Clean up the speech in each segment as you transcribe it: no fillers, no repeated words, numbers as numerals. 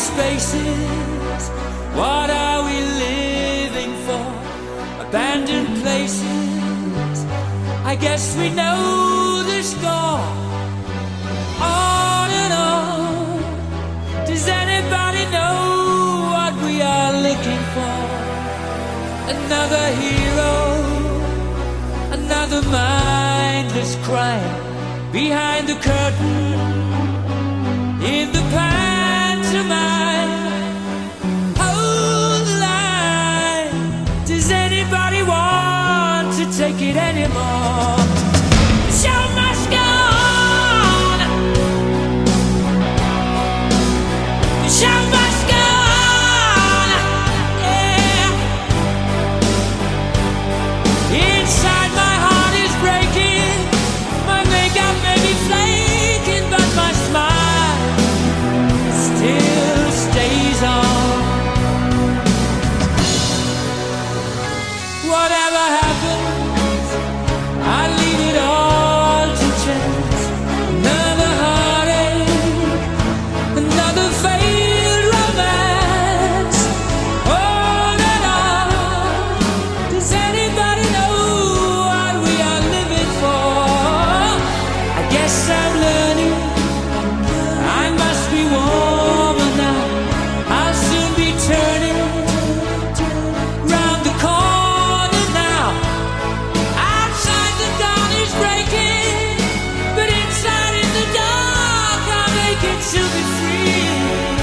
spaces. What are we living for? Abandoned places. I guess we know the score. On and on. Does anybody know what we are looking for? Another hero, another mindless crime behind the curtain in the pantomime. Hold the line. Does anybody want to take it anymore? The show must go on. The show must go on. Yeah. Inside my heart is breaking. My makeup may be flaking, but my smile still stays on. Whatever happens, I leave it all to chance. Another heartache, another failed romance. On and on. Does anybody know what we are living for? I guess I'm learning. I must be warmer now. I'll soon be turning round the corner now. Outside the dawn is breaking, but inside in the dark I'm aching to be free.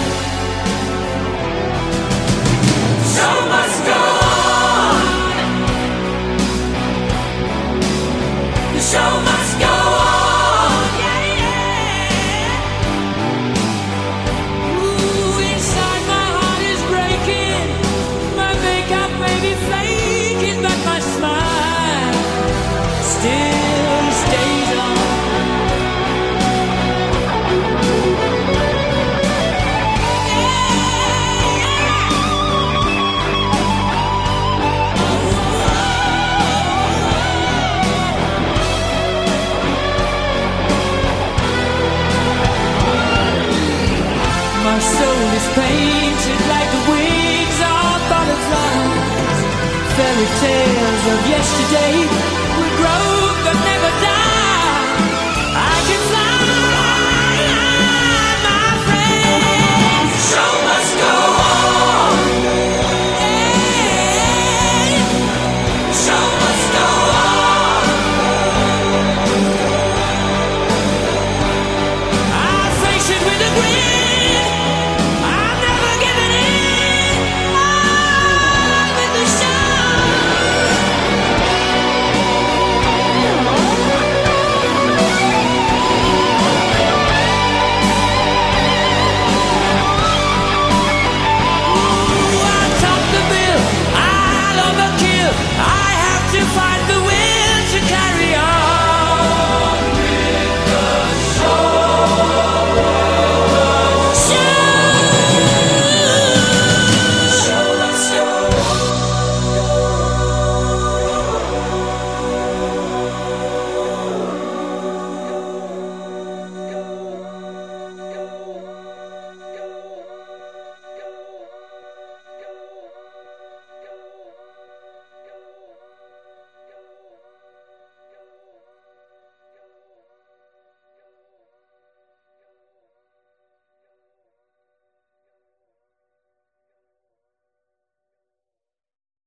Show must go on. The show must go on. Yeah, yeah. Ooh, inside my heart is breaking. My makeup may be flaking, but my smile still stays on. My soul is painted like the wings of butterflies. Fairy tales of yesterday will grow but never die.